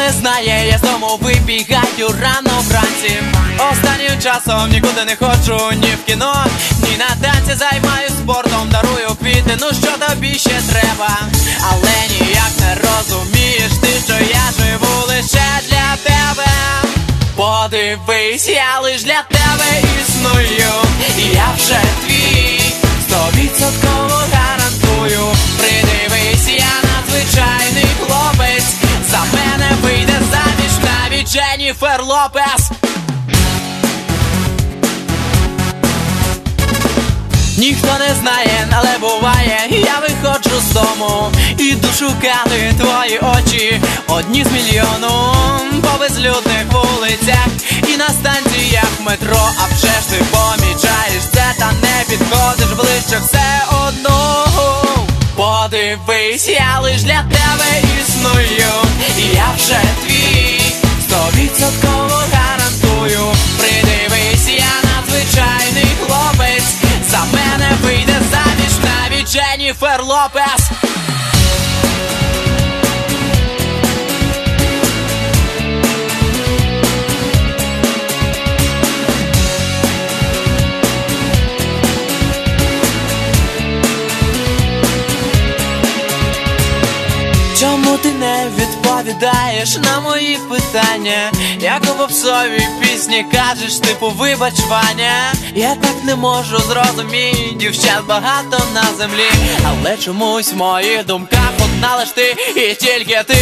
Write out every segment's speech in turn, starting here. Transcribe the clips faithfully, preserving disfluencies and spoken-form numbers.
не знає, я з дому вибігаю рано вранці. Останнім часом нікуди не ходжу, ні в кіно, ні на танці. Займаюсь спортом, дарую квіти, ну що тобі ще треба? Але ніяк не розумієш ти, що я живу лише для тебе. Подивись, я лиш для тебе існую, я вже твій, стовідсотково гарантую. Придивись, я надзвичайний хлопець, за мене вийде заміж навіть Дженніфер Лопес. Ніхто не знає, але буває, я виходжу з дому, іду шукати твої очі, одні з мільйону по безлюдних вулицях і на станціях метро. А вже ж ти помічаєш це, та не підходиш ближче все одно. Подивись, я лиш для тебе існую, я вже твій, стовідсотково гарантую. Придивись, я надзвичайний хлопець, за мене вийде заміж навіть Дженніфер Лопес. Чому ти не відповідаєш на мої питання? Як у попсовій пісні кажеш, типу вибач, Ваня. Я так не можу зрозуміти, дівчат багато на землі, але чомусь в моїх думках одна лиш ти і тільки ти.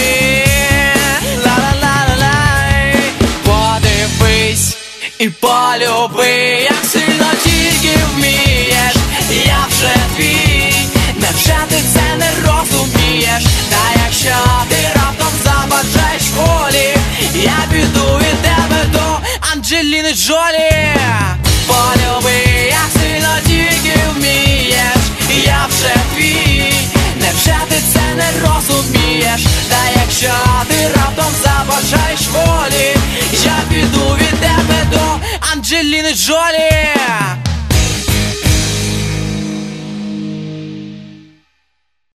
Ла-ла-ла-ла-лай. Подивись і полюби, як сильно тільки вмієш, я вже твій. Невже ти це не розумієш? Та якщо ти раптом забажаєш волі, я піду від тебе до Анджеліни Джолі. Полюби, як сильно тільки вмієш, я вже твій. Невже ти це не розумієш? Та якщо ти раптом забажаєш волі, я піду від тебе до Анджеліни Джолі.